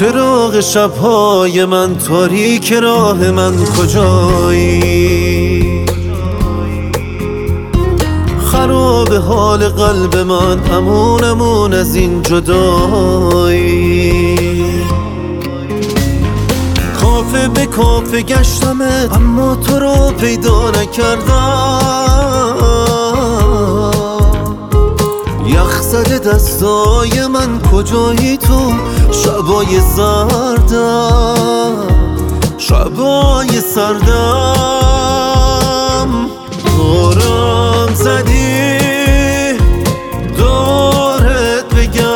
چراغ شبهای من، تاریک راه من کجایی؟ خراب حال قلب من، امون امون از این جدایی. کافه به کافه گشتمت اما تو رو پیدا نکردم. یخ زده دستای من، کجایی تو شبای سردم؟ شبای سردم دورم زدی دورت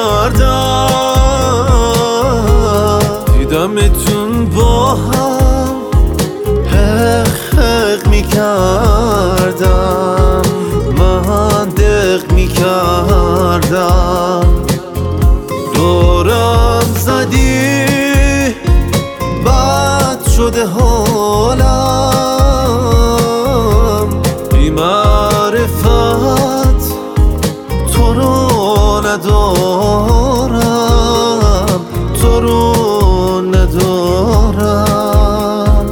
بگردم. دیدمتون با هم حق حق میکردم، من دق میکردم. دورم زدی بد شده حالم، بی معرفت تو رو ندارم، تو رو ندارم.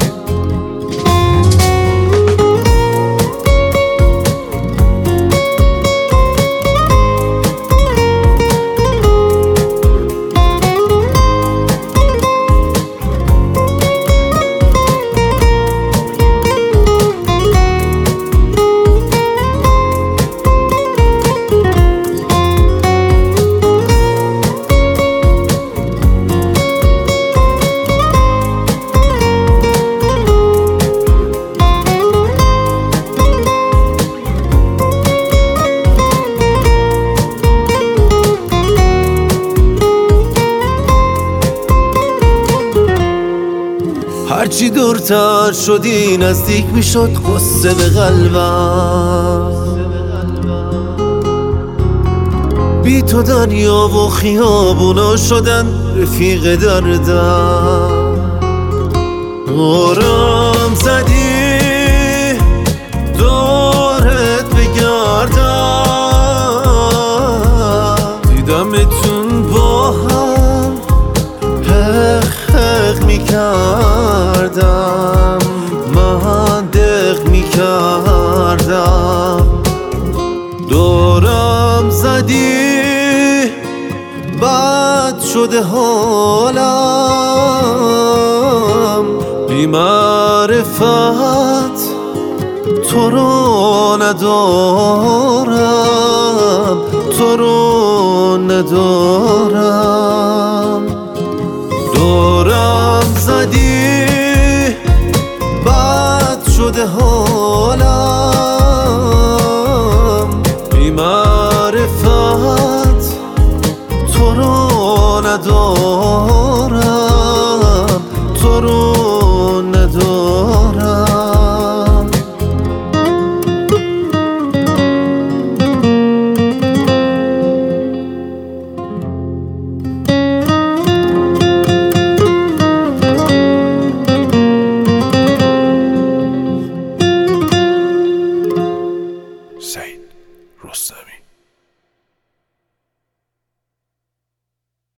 هرچی دورتر شدی نزدیک میشد قصه به قلبم. بی تو دریا و خیابونا شدن رفیق دردم. دورم زدی دورت بگردم. دیدمتون با هم حق حق میکردم، من دق میکردم. دورم زدی بد شده حالم، بی معرفت تو رو ندارم، تو رو ندارم. دورم زدی بد شده حالم، بی معرفت تو رو ندارم.